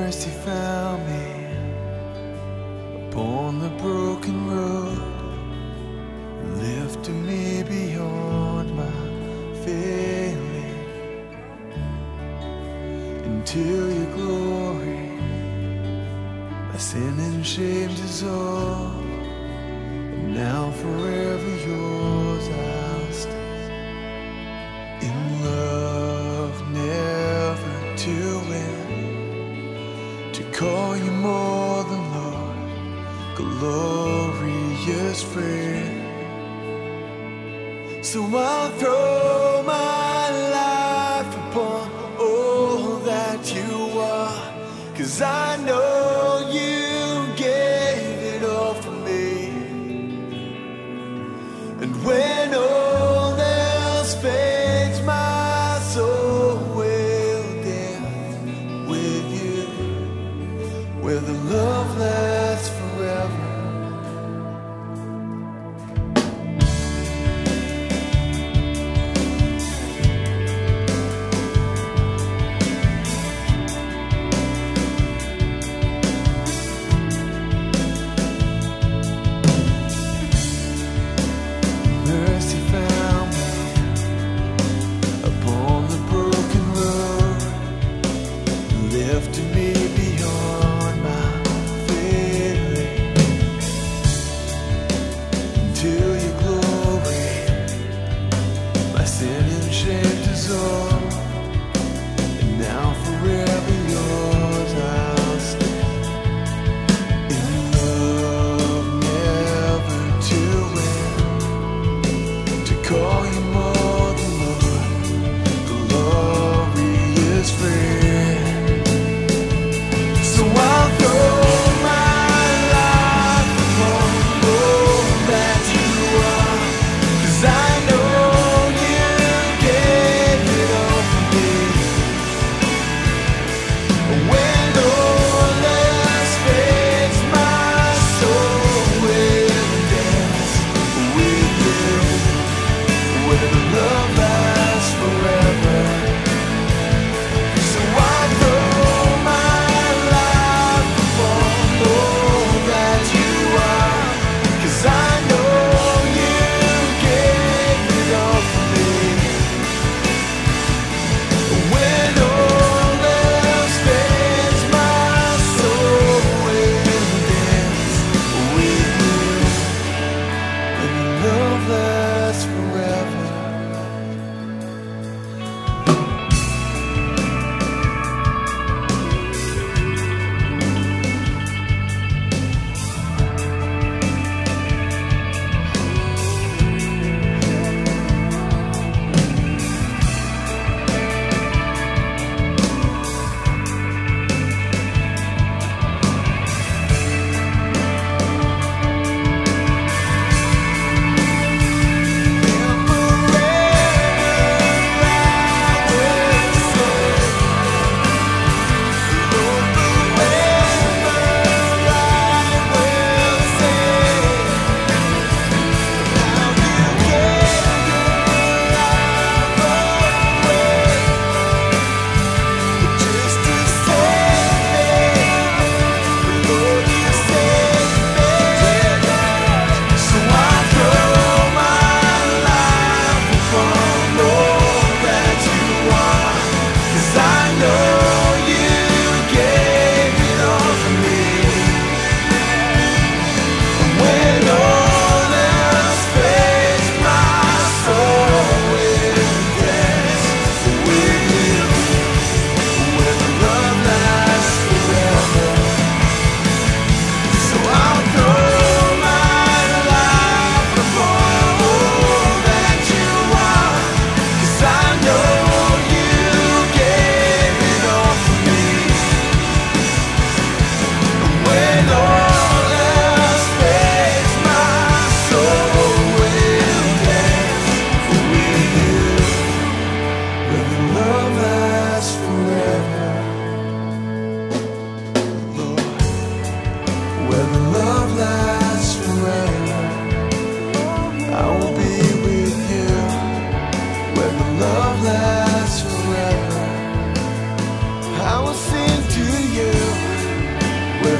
Mercy found me upon the broken road, lifted me beyond my failing into your glory. My sin and shame dissolved, and now forever yours I'll stay. In love never to end, to call you more than Lord, glorious friend. So I'll throw my life upon all that you are, 'cause I know you gave it all for me. And when all else fades, my soul will dance with you, where the love lasts forever. Mercy found me upon the broken road, lifted me beyond my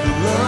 love.